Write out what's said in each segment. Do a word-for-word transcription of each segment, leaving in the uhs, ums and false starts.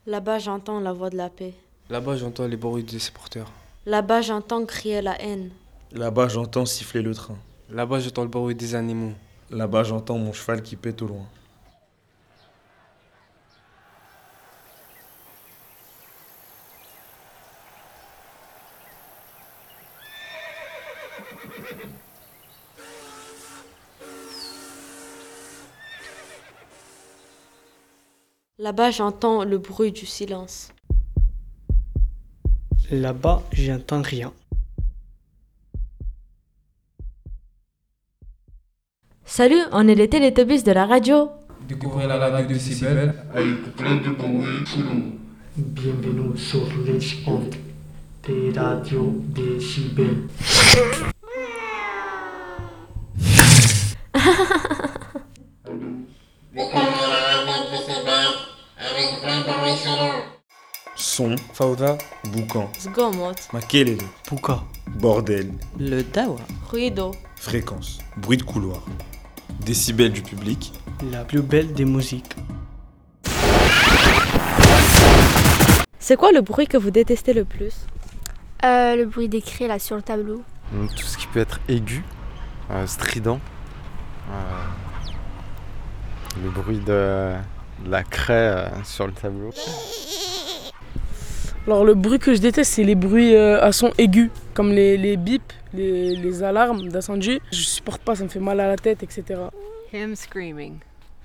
Là-bas, j'entends la voix de la paix. Là-bas, j'entends les bruits des supporters. Là-bas, j'entends crier la haine. Là-bas, j'entends siffler le train. Là-bas, j'entends le bruit des animaux. Là-bas, j'entends mon cheval qui pète au loin. Là-bas, j'entends le bruit du silence. Là-bas, j'entends rien. Salut, on est les Télétubbies de la radio. Découvrez la radio de Décibel avec plein de bruit tout le monde. Bienvenue sur les ondes de Radio Décibel. Son, Fauda, Boucan, Zgomot, Makelele, Pouka. bordel, Le dawa. ruido. fréquence, bruit de couloir, décibels du public, La plus belle des musiques. C'est quoi le bruit que vous détestez le plus? Euh, le bruit des cris là sur le tableau. Tout ce qui peut être aigu, euh, strident. Euh, le bruit de, de la craie euh, sur le tableau. Alors le bruit que je déteste, c'est les bruits euh, à son aigu, comme les, les bips, les, les alarmes d'incendie. Je supporte pas, ça me fait mal à la tête, et cetera. Him screaming.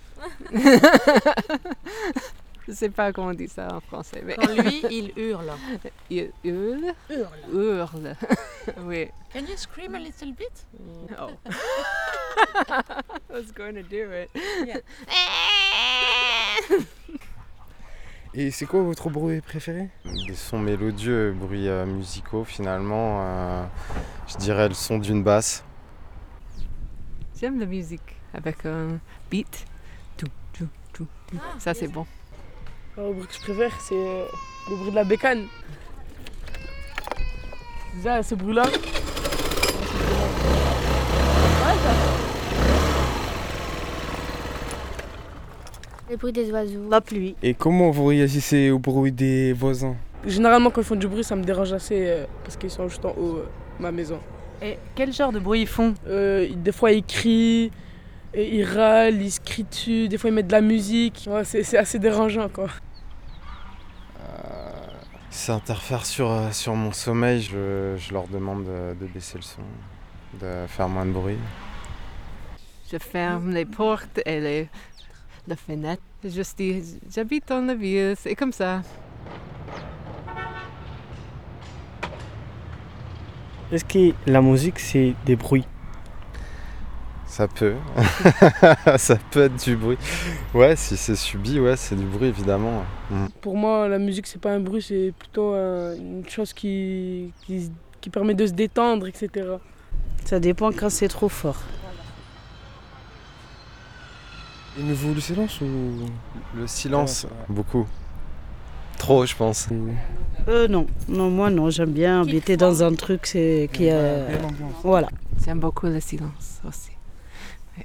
Je sais pas comment on dit ça en français. Mais Quand lui, il hurle. il hurle. Hurle. Hurle. Oui. Can you scream a little bit? No. I was going to do it. Et c'est quoi votre bruit préféré? Des sons mélodieux, bruits euh, musicaux finalement. euh, je dirais le son d'une basse. J'aime la musique avec un beat. Tout, tout, tout. Ça c'est bon. Alors, le bruit que je préfère, c'est euh, le bruit de la bécane. Déjà, ce bruit-là. Le bruit des oiseaux. La pluie. Et comment vous réagissez au bruit des voisins? Généralement, quand ils font du bruit, ça me dérange assez euh, parce qu'ils sont juste en haut euh, de ma maison. Et quel genre de bruit ils font? Euh, des fois, ils crient, et ils râlent, ils se crient dessus. Des fois, ils mettent de la musique. Ouais, c'est, c'est assez dérangeant, quoi. Ça interfère sur, euh, sur mon sommeil, je, je leur demande de, de baisser le son, de faire moins de bruit. Je ferme les portes et les, les fenêtres. Je dis, j'habite dans la ville, c'est comme ça. Est-ce que la musique, c'est des bruits? Ça peut, ça peut être du bruit. Ouais, si c'est subi, ouais, c'est du bruit évidemment. Mm. Pour moi, la musique, c'est pas un bruit, c'est plutôt euh, une chose qui, qui, qui permet de se détendre, et cetera. Ça dépend quand c'est trop fort. Aimez-vous le silence ou... Le silence, Ouais, beaucoup. Trop, je pense. Euh, non. Non, moi non, j'aime bien habiter dans un truc c'est, qui a... Voilà. J'aime beaucoup le silence aussi. Ouais.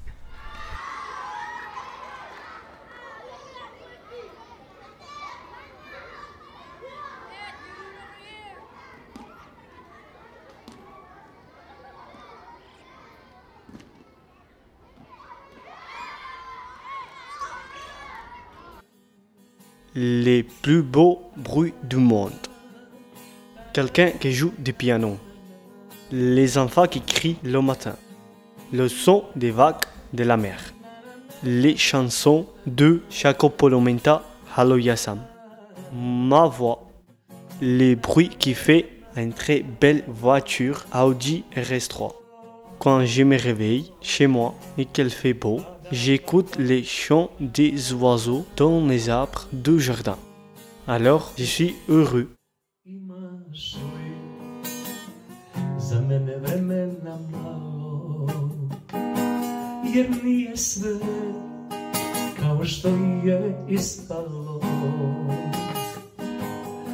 Les plus beaux bruits du monde. Quelqu'un qui joue du piano. Les enfants qui crient le matin. Le son des vagues de la mer. Les chansons de Jaco Polomenta Haloyasam. Ma voix. Les bruits qui fait une très belle voiture Audi R S trois. Quand je me réveille chez moi et qu'il fait beau, j'écoute les chants des oiseaux dans les arbres du jardin. Alors, je suis heureux.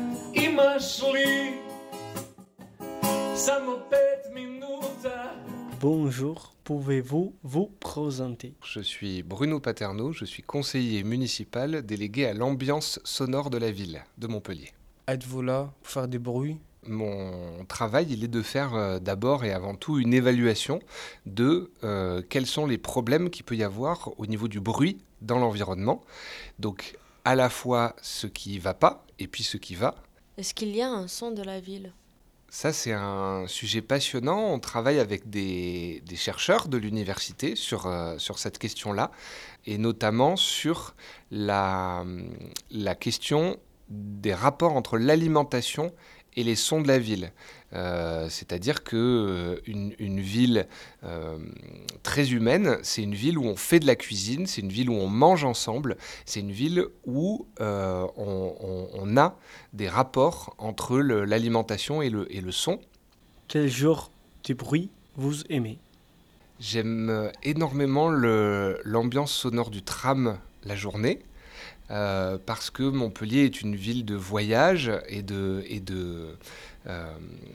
Imaš li samo pet minuta Bonjour, pouvez-vous vous présenter? Je suis Bruno Paterno, je suis conseiller municipal délégué à l'ambiance sonore de la ville de Montpellier. Êtes-vous là pour faire des bruits? Mon travail, il est de faire euh, d'abord et avant tout une évaluation de euh, quels sont les problèmes qu'il peut y avoir au niveau du bruit dans l'environnement. Donc à la fois ce qui ne va pas et puis ce qui va. Est-ce qu'il y a un son de la ville? Ça, c'est un sujet passionnant. On travaille avec des, des chercheurs de l'université sur, euh, sur cette question-là, et notamment sur la, la question des rapports entre l'alimentation et les sons de la ville. Euh, c'est-à-dire qu'une une, une ville euh, très humaine, c'est une ville où on fait de la cuisine, c'est une ville où on mange ensemble, c'est une ville où euh, on, on, on a des rapports entre le, l'alimentation et le, et le son. Quel genre de bruit vous aimez? J'aime énormément le, l'ambiance sonore du tram la journée. Euh, parce que Montpellier est une ville de voyage et de, et de, euh,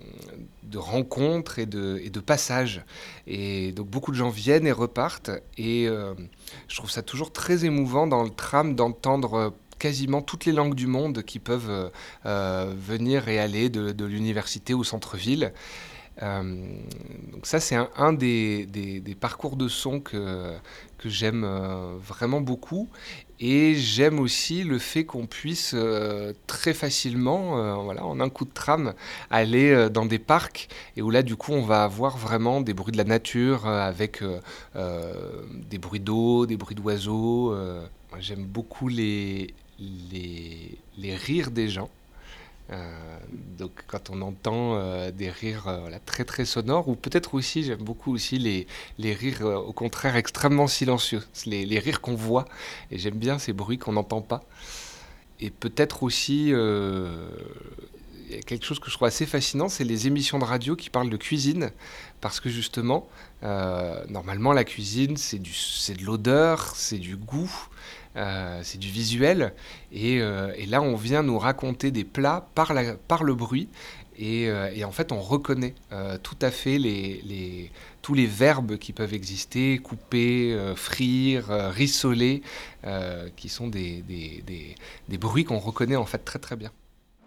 de rencontres et de, et de passages. Et donc beaucoup de gens viennent et repartent. Et euh, je trouve ça toujours très émouvant dans le tram d'entendre quasiment toutes les langues du monde qui peuvent euh, venir et aller de, de l'université au centre-ville. Euh, donc ça, c'est un, un des, des, des parcours de son que, que j'aime euh, vraiment beaucoup. Et j'aime aussi le fait qu'on puisse euh, très facilement, euh, voilà, en un coup de tram, aller euh, dans des parcs, et où là, du coup, on va avoir vraiment des bruits de la nature, euh, avec euh, euh, des bruits d'eau, des bruits d'oiseaux. Euh. Moi, j'aime beaucoup les, les, les rires des gens. Euh, donc quand on entend euh, des rires euh, voilà, très très sonores, ou peut-être aussi, j'aime beaucoup aussi les, les rires euh, au contraire extrêmement silencieux, les, les rires qu'on voit, et j'aime bien ces bruits qu'on n'entend pas. Et peut-être aussi, euh, y a quelque chose que je trouve assez fascinant, c'est les émissions de radio qui parlent de cuisine, parce que justement, euh, normalement la cuisine c'est, du, c'est de l'odeur, c'est du goût, Euh, c'est du visuel, et, euh, et là on vient nous raconter des plats par, la, par le bruit, et, euh, et en fait on reconnaît euh, tout à fait les, les, tous les verbes qui peuvent exister, couper, euh, frire, euh, rissoler, euh, qui sont des, des, des, des bruits qu'on reconnaît en fait très très bien.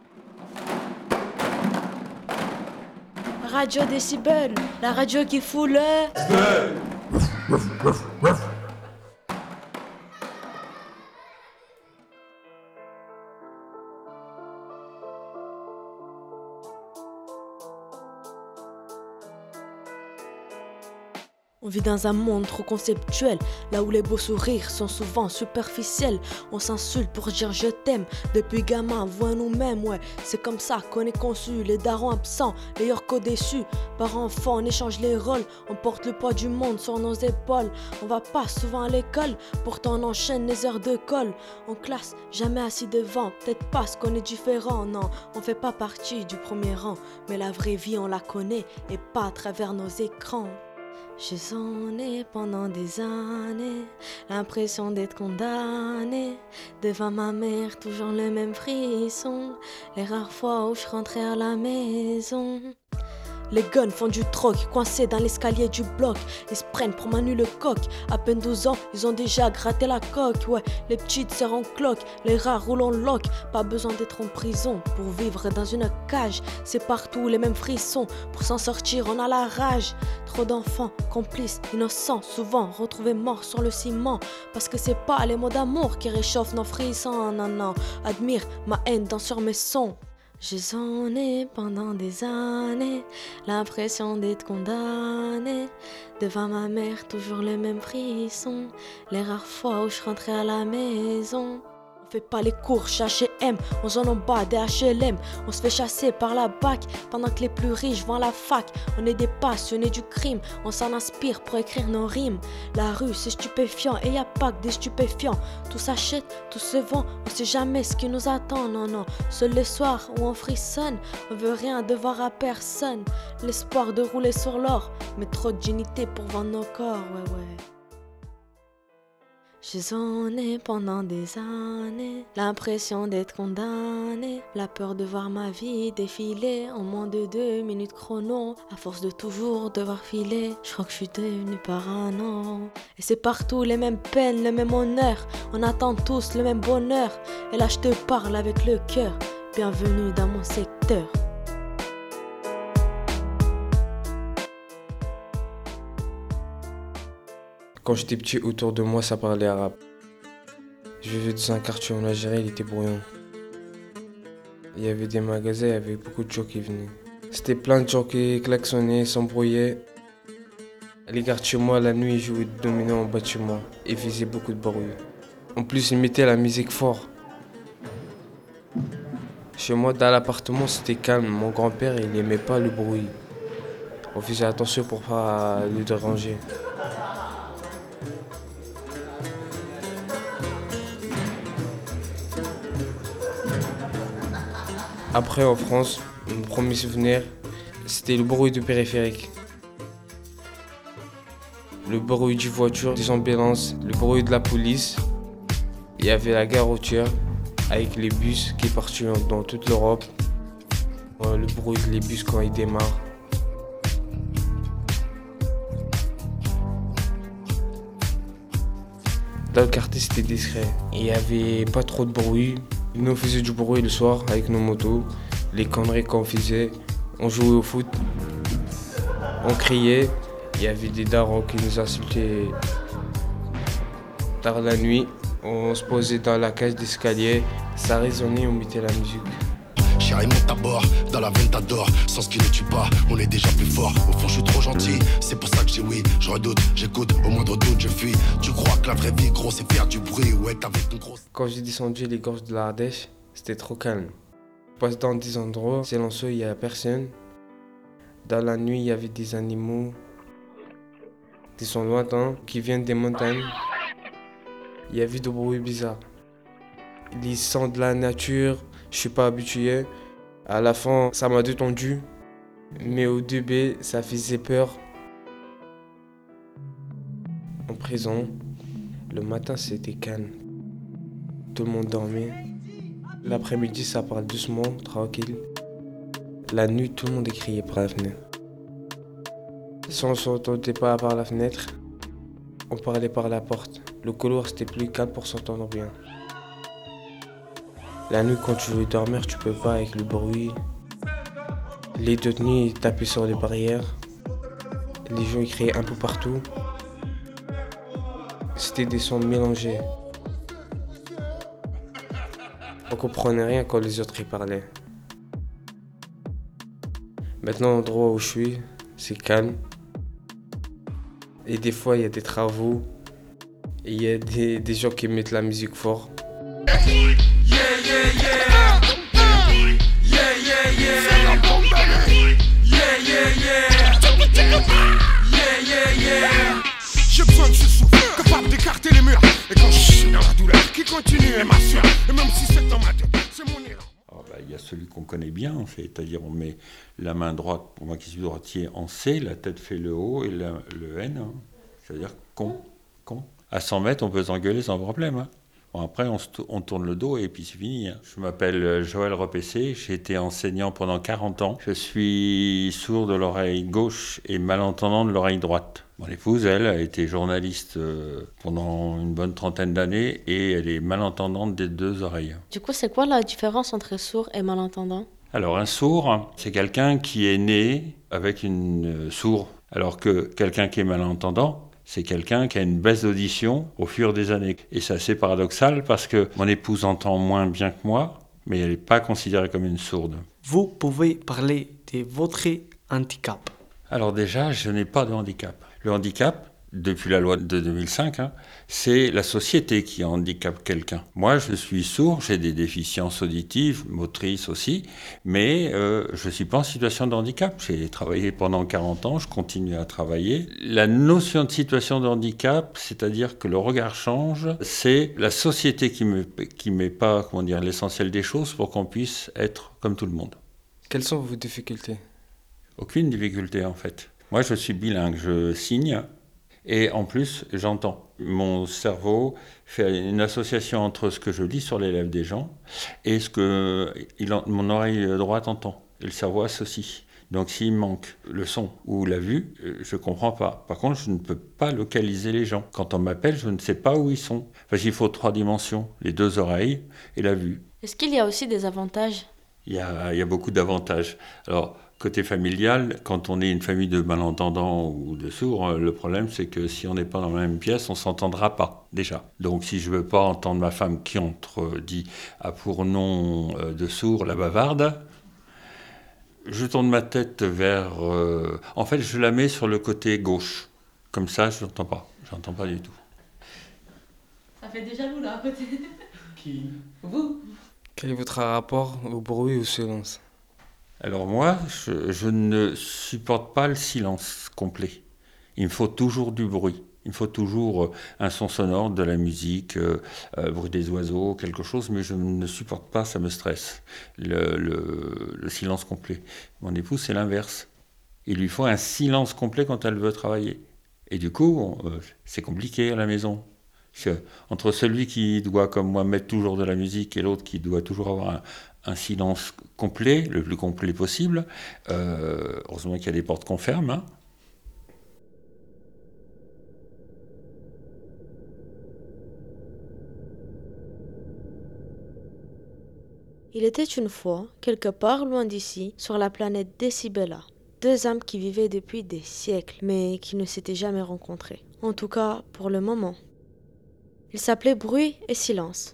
Radio Décibel, la radio qui fout le... On vit dans un monde trop conceptuel, là où les beaux sourires sont souvent superficiels. On s'insulte pour dire je t'aime, depuis gamin, voix nous-mêmes, ouais. C'est comme ça qu'on est conçu, les darons absents, les yorkos déçus. Par enfant, on échange les rôles, on porte le poids du monde sur nos épaules. On va pas souvent à l'école, pourtant on enchaîne les heures de colle. En classe, jamais assis devant, peut-être parce qu'on est différent, non. On fait pas partie du premier rang, mais la vraie vie on la connaît, et pas à travers nos écrans. J'ai sonné pendant des années, l'impression d'être condamnée. Devant ma mère, toujours le même frisson, les rares fois où je rentrais à la maison. Les guns font du troc, coincés dans l'escalier du bloc. Ils se prennent pour Manu le coq. À peine douze ans, ils ont déjà gratté la coque. Ouais, les petites sœurs en cloque, les rares roulent en loc. Pas besoin d'être en prison pour vivre dans une cage. C'est partout les mêmes frissons, pour s'en sortir on a la rage. Trop d'enfants, complices, innocents, souvent retrouvés morts sur le ciment. Parce que c'est pas les mots d'amour qui réchauffent nos frissons, non non. Admire ma haine dans sur mes sons. J'ai sonné pendant des années, l'impression d'être condamnée. Devant ma mère, toujours les mêmes frissons, les rares fois où je rentrais à la maison. On fait pas les cours chez H et M, on zone en bas des H L M. On se fait chasser par la B A C, pendant que les plus riches vont à la fac. On est des passionnés du crime, on s'en inspire pour écrire nos rimes. La rue c'est stupéfiant et y a pas que des stupéfiants. Tout s'achète, tout se vend, on sait jamais ce qui nous attend, non non. Seul les soirs où on frissonne, on veut rien devoir à personne. L'espoir de rouler sur l'or, mais trop de dignité pour vendre nos corps, ouais ouais. J'ai zoné pendant des années, l'impression d'être condamné, la peur de voir ma vie défiler en moins de deux minutes chrono. À force de toujours devoir filer, je crois que je suis devenu parano. Et c'est partout les mêmes peines, le même honneur, on attend tous le même bonheur. Et là je te parle avec le cœur, bienvenue dans mon secteur. Quand j'étais petit, autour de moi, ça parlait arabe. Je vivais dans un quartier en Algérie, il était bruyant. Il y avait des magasins, il y avait beaucoup de gens qui venaient. C'était plein de gens qui klaxonnaient, s'embrouillaient. Les gardes chez moi, la nuit, ils jouaient de domino en bas de chez moi. Ils faisaient beaucoup de bruit. En plus, ils mettaient la musique fort. Chez moi, dans l'appartement, c'était calme. Mon grand-père, il n'aimait pas le bruit. On faisait attention pour pas le déranger. Après, en France, mon premier souvenir, c'était le bruit du périphérique. Le bruit des voitures, des ambulances, le bruit de la police. Il y avait la gare routière avec les bus qui partaient dans toute l'Europe. Le bruit des bus quand ils démarrent. Dans le quartier, c'était discret. Il n'y avait pas trop de bruit. Nous, on faisait du bruit le soir avec nos motos. Les conneries qu'on faisait. On jouait au foot. On criait. Il y avait des darons qui nous insultaient tard la nuit. On se posait dans la cage d'escalier. Ça résonnait, on mettait la musique. Chérie, monte à bord, dans la veine t'adore. Sans ce qui ne tue pas, on est déjà plus fort. Au fond, je suis trop gentil, c'est pour ça que j'ai oui. Je redoute, j'écoute, au moindre doute, je fuis. Tu crois que la vraie vie, gros, c'est faire du bruit. Ouais, avec une grosse. Quand j'ai descendu les gorges de l'Ardèche, c'était trop calme. Je passe dans des endroits silencieux, il n'y a personne. Dans la nuit, il y avait des animaux, des sons lointains qui viennent des montagnes. Il y avait des bruits bizarres. Les sons de la nature, je suis pas habitué. À la fin, ça m'a détendu. Mais au début, ça faisait peur. En prison, le matin, c'était calme. Tout le monde dormait. L'après-midi, ça parle doucement, tranquille. La nuit, tout le monde criait par la fenêtre. Si on ne s'entendait pas par la fenêtre, on parlait par la porte. Le couloir, c'était plus calme pour s'entendre bien. La nuit, quand tu veux dormir, tu peux pas avec le bruit. Les détenus tapaient sur les barrières. Les gens ils criaient un peu partout. C'était des sons mélangés. On comprenait rien quand les autres y parlaient. Maintenant, l'endroit où je suis, c'est calme. Et des fois, il y a des travaux. Et il y a des, des gens qui mettent la musique fort. J'ai besoin de ce souffle, capable d'écarter les murs. Et quand je suis dans la douleur, qui continue et m'assure. Et même si c'est dans ma tête, c'est mon élan. Oh bah, y a celui qu'on connaît bien, en fait. C'est-à-dire, on met la main droite, pour moi qui suis droitier, en C, la tête fait le O et la, le N. Hein. C'est-à-dire con, con. À cent mètres, on peut s'engueuler sans problème. Hein. Bon, après, on, se t- on tourne le dos et puis c'est fini. Hein. Je m'appelle Joël Repessé, j'ai été enseignant pendant quarante ans. Je suis sourd de l'oreille gauche et malentendant de l'oreille droite. Mon épouse, elle, a été journaliste euh, pendant une bonne trentaine d'années et elle est malentendante des deux oreilles. Du coup, c'est quoi la différence entre sourd et malentendant? Alors, un sourd, c'est quelqu'un qui est né avec une euh, sourde, alors que quelqu'un qui est malentendant, c'est quelqu'un qui a une baisse d'audition au fur des années. Et c'est assez paradoxal parce que mon épouse entend moins bien que moi, mais elle n'est pas considérée comme une sourde. Vous pouvez parler de votre handicap. Alors déjà, je n'ai pas de handicap. Le handicap, depuis la loi de deux mille cinq, hein, c'est la société qui handicape quelqu'un. Moi, je suis sourd, j'ai des déficiences auditives, motrices aussi, mais euh, je ne suis pas en situation de handicap. J'ai travaillé pendant quarante ans, je continue à travailler. La notion de situation de handicap, c'est-à-dire que le regard change, c'est la société qui ne qui met pas, comment dire, l'essentiel des choses pour qu'on puisse être comme tout le monde. Quelles sont vos difficultés? Aucune difficulté en fait. Moi, je suis bilingue, je signe. Et en plus, j'entends. Mon cerveau fait une association entre ce que je lis sur les lèvres des gens et ce que il en, mon oreille droite entend. Et le cerveau associe. Donc s'il manque le son ou la vue, je ne comprends pas. Par contre, je ne peux pas localiser les gens. Quand on m'appelle, je ne sais pas où ils sont. Parce qu'il faut trois dimensions, les deux oreilles et la vue. Est-ce qu'il y a aussi des avantages ? Il y a, il y a beaucoup d'avantages. Alors, côté familial, quand on est une famille de malentendants ou de sourds, le problème c'est que si on n'est pas dans la même pièce, on ne s'entendra pas, déjà. Donc si je ne veux pas entendre ma femme qui entre dit à pour nom de sourd la bavarde, je tourne ma tête vers... Euh, en fait, je la mets sur le côté gauche. Comme ça, je n'entends pas. Je n'entends pas du tout. Ça fait déjà vous là à côté. Qui ? Vous. Quel est votre rapport au bruit et au silence ? Alors moi, je, je ne supporte pas le silence complet. Il me faut toujours du bruit. Il me faut toujours un son sonore, de la musique, euh, euh, bruit des oiseaux, quelque chose, mais je ne supporte pas, ça me stresse, le, le, le silence complet. Mon épouse, c'est l'inverse. Il lui faut un silence complet quand elle veut travailler. Et du coup, on, euh, c'est compliqué à la maison. Parce que, entre celui qui doit, comme moi, mettre toujours de la musique et l'autre qui doit toujours avoir un, un silence complet, le plus complet possible, euh, heureusement qu'il y a des portes qu'on ferme, hein. Il était une fois, quelque part loin d'ici, sur la planète Decibella, deux âmes qui vivaient depuis des siècles, mais qui ne s'étaient jamais rencontrées. En tout cas, pour le moment. Ils s'appelaient Bruit et Silence.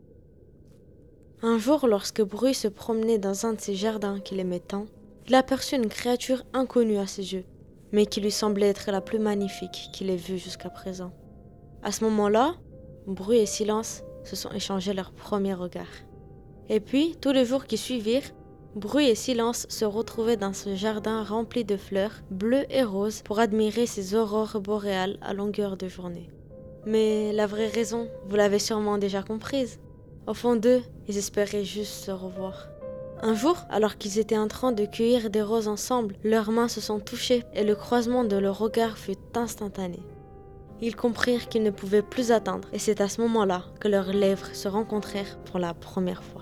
Un jour, lorsque Bruit se promenait dans un de ces jardins qu'il aimait tant, il aperçut une créature inconnue à ses yeux, mais qui lui semblait être la plus magnifique qu'il ait vue jusqu'à présent. À ce moment-là, Bruit et Silence se sont échangés leurs premiers regards. Et puis, tous les jours qui suivirent, Bruit et Silence se retrouvaient dans ce jardin rempli de fleurs, bleues et roses, pour admirer ces aurores boréales à longueur de journée. Mais la vraie raison, vous l'avez sûrement déjà comprise. Au fond d'eux, ils espéraient juste se revoir. Un jour, alors qu'ils étaient en train de cueillir des roses ensemble, leurs mains se sont touchées et le croisement de leurs regards fut instantané. Ils comprirent qu'ils ne pouvaient plus attendre et c'est à ce moment-là que leurs lèvres se rencontrèrent pour la première fois.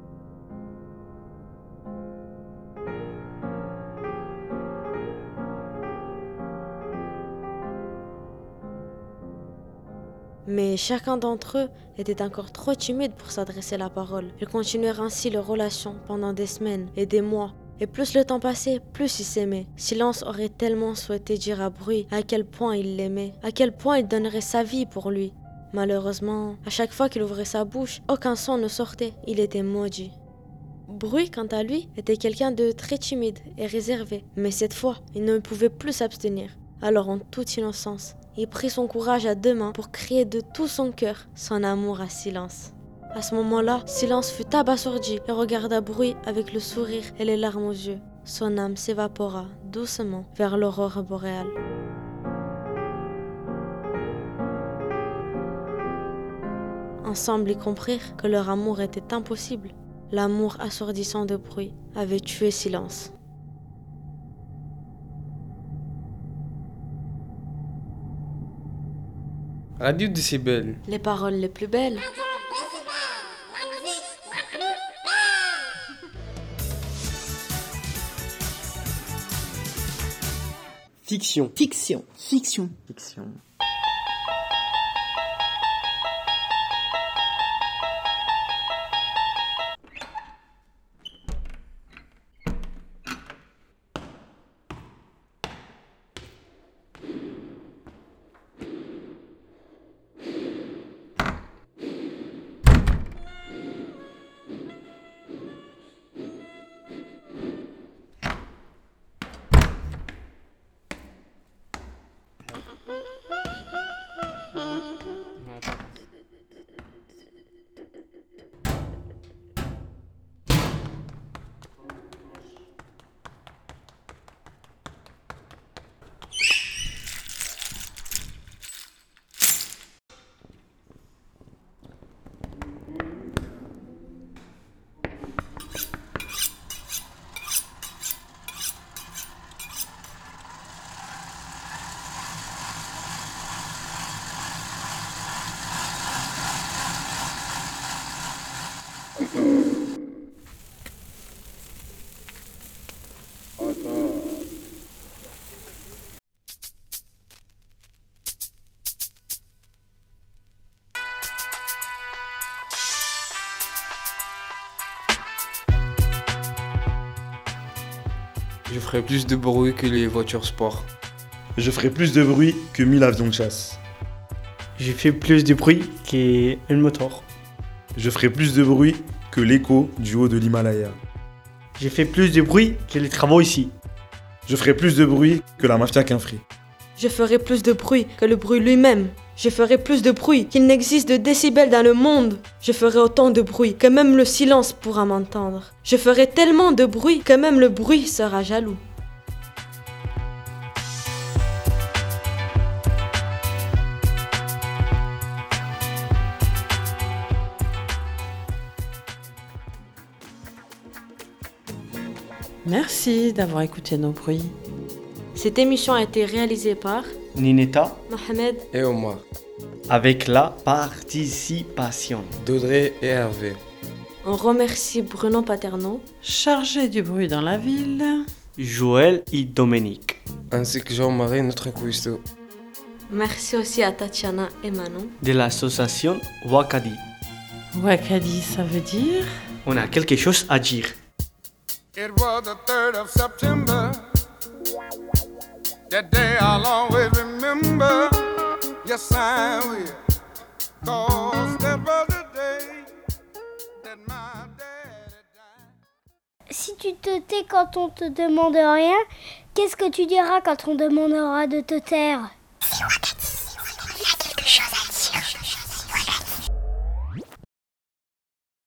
Mais chacun d'entre eux était encore trop timide pour s'adresser la parole. Ils continuèrent ainsi leur relation pendant des semaines et des mois. Et plus le temps passait, plus ils s'aimaient. Silence aurait tellement souhaité dire à Bruit à quel point il l'aimait, à quel point il donnerait sa vie pour lui. Malheureusement, à chaque fois qu'il ouvrait sa bouche, aucun son ne sortait, il était maudit. Bruit, quant à lui, était quelqu'un de très timide et réservé. Mais cette fois, il ne pouvait plus s'abstenir. Alors en toute innocence, il prit son courage à deux mains pour crier de tout son cœur son amour à Silence. À ce moment-là, Silence fut abasourdi et regarda Bruit avec le sourire et les larmes aux yeux. Son âme s'évapora doucement vers l'aurore boréale. Ensemble, ils comprirent que leur amour était impossible. L'amour assourdissant de Bruit avait tué Silence. Radio Décibel. Les paroles les plus belles. Fiction. Fiction. Fiction. Fiction. Je ferai plus de bruit que les voitures sport. Je ferai plus de bruit que mille avions de chasse. Je fais plus de bruit qu'un moteur. Je ferai plus de bruit que l'écho du haut de l'Himalaya. Je fais plus de bruit que les travaux ici. Je ferai plus de bruit que la mafia Quinfri. Je ferai plus de bruit que le bruit lui-même. Je ferai plus de bruit qu'il n'existe de décibels dans le monde. Je ferai autant de bruit que même le silence pourra m'entendre. Je ferai tellement de bruit que même le bruit sera jaloux. Merci d'avoir écouté nos bruits. Cette émission a été réalisée par Nineta, Mohamed et Omar, avec la participation d'Audrey et Hervé. On remercie Bruno Paterno, chargé du bruit dans la ville, Joël et Dominique, ainsi que Jean-Marie, notre cuistot. Merci aussi à Tatiana et Manon de l'association Wakadi. Wakadi, ça veut dire on a quelque chose à dire. It was the third of September. That day I'll always remember. Yes, I will. 'Cause that was the day that my daddy died. Si tu te tais quand on te demande rien, qu'est-ce que tu diras quand on demandera de te taire ?